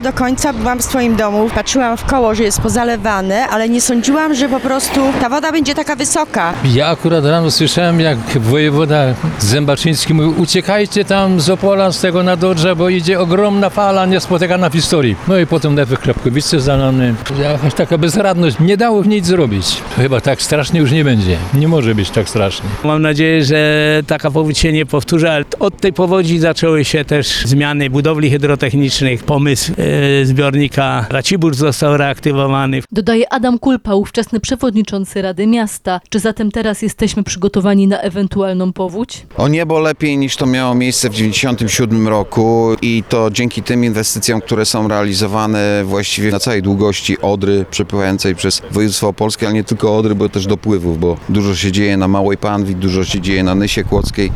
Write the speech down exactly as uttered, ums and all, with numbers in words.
Do końca byłam w swoim domu, patrzyłam w koło, że jest pozalewane, ale nie sądziłam, że po prostu ta woda będzie taka wysoka. Ja akurat rano słyszałem, jak wojewoda Zębaczyński mówił, uciekajcie tam z Opola, z tego Nadodrza, bo idzie ogromna fala niespotykana w historii. No i potem Lewek Krapkowice zalany. Jakaś taka bezradność, nie dało nic zrobić. Chyba tak strasznie już nie będzie. Nie może być tak strasznie. Mam nadzieję, że taka powódź się nie powtórzy, ale od tej powodzi zaczęły się też zmiany budowli hydrotechnicznych, pomysł e, zbiornika Racibórz został reaktywowany. Dodaje Adam Kulpa, ówczesny przewodniczący Rady Miasta. Czy zatem teraz jesteśmy przygotowani na ewentualną powódź? O niebo lepiej niż to miało miejsce w dziewięćdziesiątym siódmym roku i to dzięki tym inwestycjom, które są realizowane właściwie na całej długości Odry przepływającej przez województwo opolskie, ale nie tylko Odry, bo też dopływów, bo dużo się dzieje na Małej Panwi, dużo się dzieje na Nysie Kłodzkiej.